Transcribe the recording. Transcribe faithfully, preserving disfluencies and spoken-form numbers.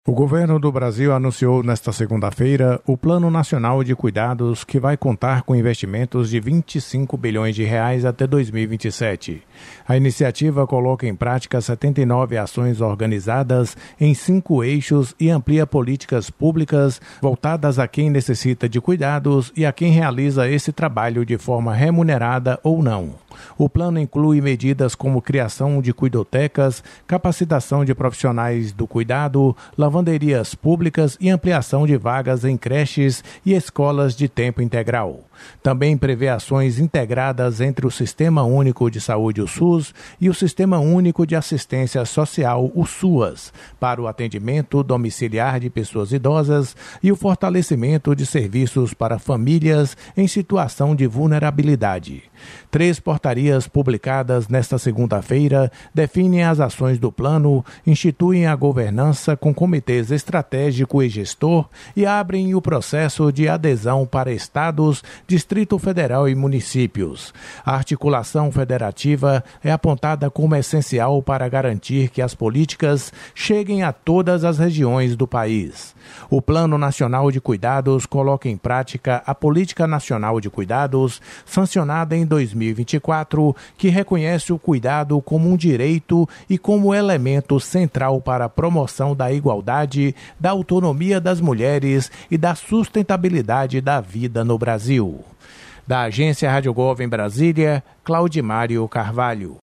O governo do Brasil anunciou nesta segunda-feira o Plano Nacional de Cuidados, que vai contar com investimentos de vinte e cinco bilhões de reais até dois mil e vinte e sete. A iniciativa coloca em prática setenta e nove ações organizadas em cinco eixos e amplia políticas públicas voltadas a quem necessita de cuidados e a quem realiza esse trabalho de forma remunerada ou não. O plano inclui medidas como criação de cuidotecas, capacitação de profissionais do cuidado, lavanderias públicas e ampliação de vagas em creches e escolas de tempo integral. Também prevê ações integradas entre o Sistema Único de Saúde, o SUS, e o Sistema Único de Assistência Social, o SUAS, para o atendimento domiciliar de pessoas idosas e o fortalecimento de serviços para famílias em situação de vulnerabilidade. Três portarias publicadas nesta segunda-feira definem as ações do plano, instituem a governança com comitês estratégico e gestor e abrem o processo de adesão para estados, Distrito Federal e municípios. A articulação federativa é apontada como essencial para garantir que as políticas cheguem a todas as regiões do país. O Plano Nacional de Cuidados coloca em prática a Política Nacional de Cuidados, sancionada em dois mil e vinte e quatro, que reconhece o cuidado como um direito e como elemento central para a promoção da igualdade, da autonomia das mulheres e da sustentabilidade da vida no Brasil. Da Agência Rádio Gov em Brasília, Claudimário Carvalho.